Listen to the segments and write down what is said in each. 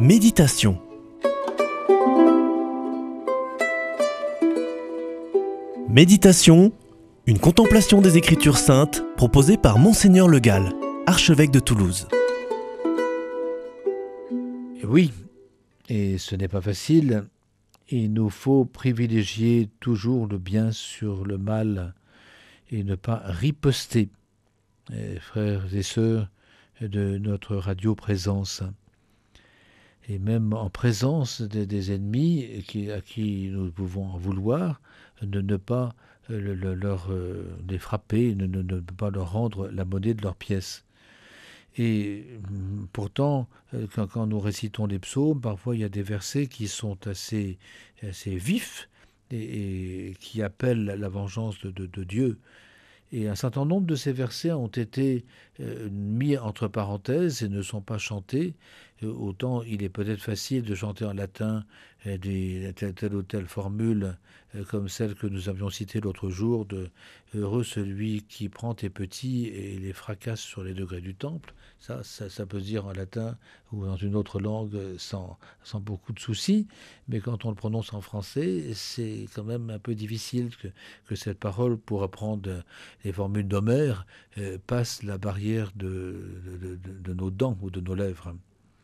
Méditation. Méditation, une contemplation des Écritures saintes proposée par Monseigneur Le Gall, archevêque de Toulouse. Oui, et ce n'est pas facile. Il nous faut privilégier toujours le bien sur le mal et ne pas riposter. Frères et sœurs de notre radio présence, et même en présence des ennemis à qui nous pouvons en vouloir, ne pas les frapper, ne pas leur rendre la monnaie de leurs pièces. Et pourtant, quand nous récitons les psaumes, parfois il y a des versets qui sont assez vifs et qui appellent la vengeance de Dieu. Et un certain nombre de ces versets ont été mis entre parenthèses et ne sont pas chantés. Autant il est peut-être facile de chanter en latin telle ou telle formule, comme celle que nous avions citée l'autre jour, de « Heureux celui qui prend tes petits et les fracasse sur les degrés du temple ». Ça peut se dire en latin ou dans une autre langue sans beaucoup de soucis, mais quand on le prononce en français, c'est quand même un peu difficile que cette parole, pour apprendre les formules d'Homère, passe la barrière de nos dents ou de nos lèvres.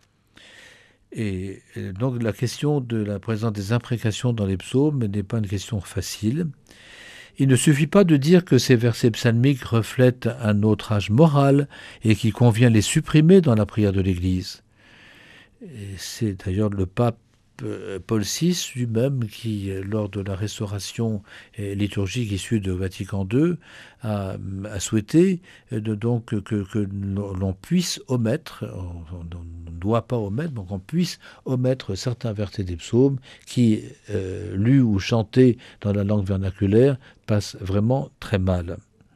Et donc la question de la présence des imprécations dans les psaumes n'est pas une question facile. Il ne suffit pas de dire que ces versets psalmiques reflètent un autre âge moral et qu'il convient les supprimer dans la prière de l'Église. Et c'est d'ailleurs le pape Paul VI lui-même qui, lors de la restauration liturgique issue de Vatican II, a souhaité donc que l'on puisse omettre, on ne doit pas omettre, donc on puisse omettre certains versets des psaumes qui, lus ou chantés dans la langue vernaculaire, passent vraiment très mal.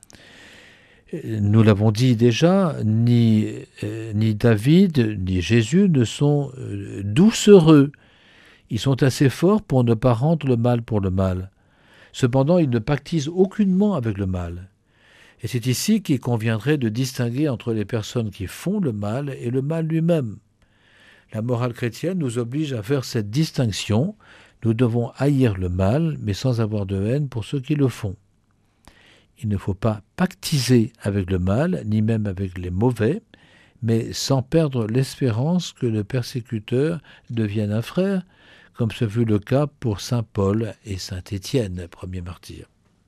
Nous l'avons dit déjà, ni David ni Jésus ne sont doucereux. Ils sont assez forts pour ne pas rendre le mal pour le mal. Cependant, ils ne pactisent aucunement avec le mal. Et c'est ici qu'il conviendrait de distinguer entre les personnes qui font le mal et le mal lui-même. La morale chrétienne nous oblige à faire cette distinction. Nous devons haïr le mal, mais sans avoir de haine pour ceux qui le font. Il ne faut pas pactiser avec le mal, ni même avec les mauvais, mais sans perdre l'espérance que le persécuteur devienne un frère, comme ce fut le cas pour saint Paul et saint Étienne, premier martyr.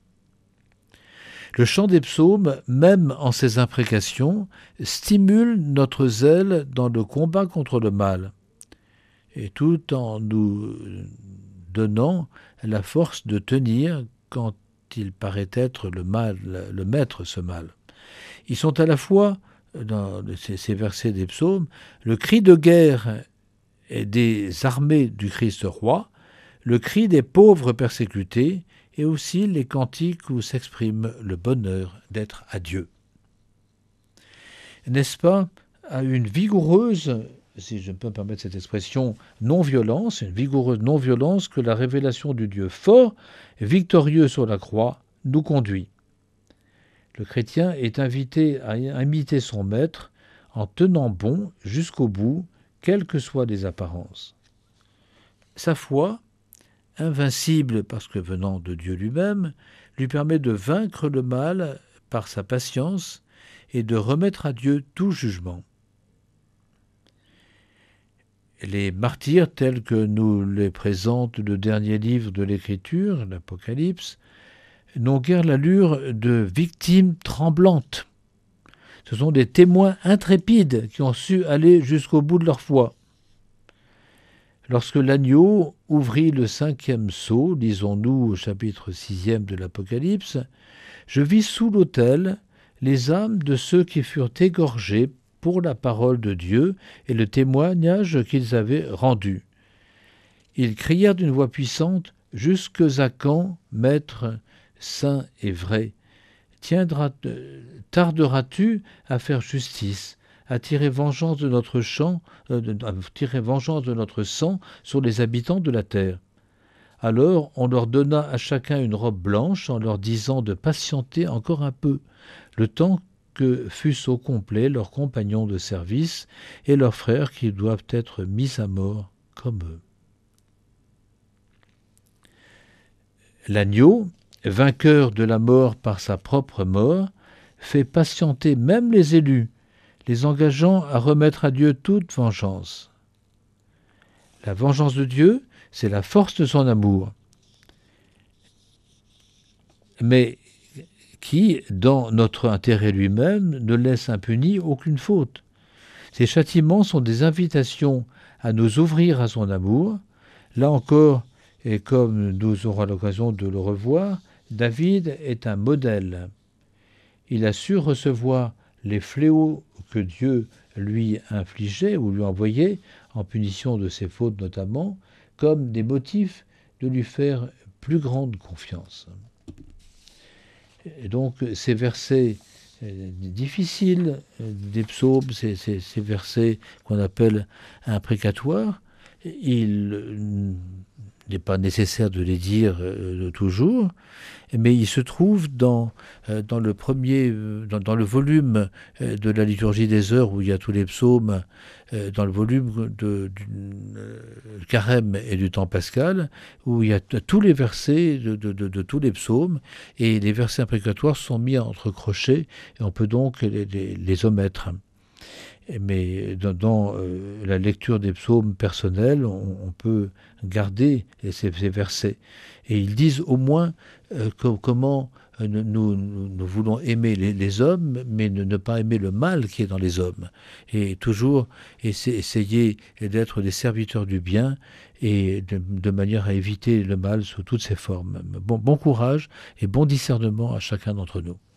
Le chant des psaumes, même en ses imprécations, stimule notre zèle dans le combat contre le mal, et tout en nous donnant la force de tenir quand il paraît être le maître, ce mal. Ils sont à la fois, dans ces versets des psaumes, le cri de guerre et des armées du Christ roi, le cri des pauvres persécutés, et aussi les cantiques où s'exprime le bonheur d'être à Dieu. N'est-ce pas à une vigoureuse, si je peux me permettre cette expression, non-violence, une vigoureuse non-violence que la révélation du Dieu fort, victorieux sur la croix, nous conduit. Le chrétien est invité à imiter son maître en tenant bon jusqu'au bout, quelles que soient les apparences. Sa foi, invincible parce que venant de Dieu lui-même, lui permet de vaincre le mal par sa patience et de remettre à Dieu tout jugement. Les martyrs, tels que nous les présente le dernier livre de l'Écriture, l'Apocalypse, n'ont guère l'allure de victimes tremblantes. Ce sont des témoins intrépides qui ont su aller jusqu'au bout de leur foi. Lorsque l'agneau ouvrit le 5e sceau, lisons-nous au chapitre 6e de l'Apocalypse, je vis sous l'autel les âmes de ceux qui furent égorgés pour la parole de Dieu et le témoignage qu'ils avaient rendu. Ils crièrent d'une voix puissante, « Jusque à quand, Maître saint et vrai, tarderas-tu à faire justice, à tirer vengeance de notre sang sur les habitants de la terre ?» Alors on leur donna à chacun une robe blanche en leur disant de patienter encore un peu, le temps que fussent au complet leurs compagnons de service et leurs frères qui doivent être mis à mort comme eux. L'agneau, vainqueur de la mort par sa propre mort, fait patienter même les élus, les engageant à remettre à Dieu toute vengeance. La vengeance de Dieu, c'est la force de son amour, mais qui, dans notre intérêt lui-même, ne laisse impunie aucune faute. Ces châtiments sont des invitations à nous ouvrir à son amour. Là encore, et comme nous aurons l'occasion de le revoir, David est un modèle. Il a su recevoir les fléaux que Dieu lui infligeait ou lui envoyait, en punition de ses fautes notamment, comme des motifs de lui faire plus grande confiance. Et donc ces versets difficiles des psaumes, ces versets qu'on appelle imprécatoires, il n'est pas nécessaire de les dire toujours, mais il se trouve dans le volume de la liturgie des heures où il y a tous les psaumes, dans le volume du carême et du temps pascal, où il y a tous les versets de tous les psaumes, et les versets imprécatoires sont mis entre crochets, et on peut donc les omettre. Mais dans la lecture des psaumes personnels, on peut garder ces versets. Et ils disent au moins comment nous voulons aimer les hommes, mais ne pas aimer le mal qui est dans les hommes. Et toujours essayer d'être des serviteurs du bien et de manière à éviter le mal sous toutes ses formes. Bon courage et bon discernement à chacun d'entre nous.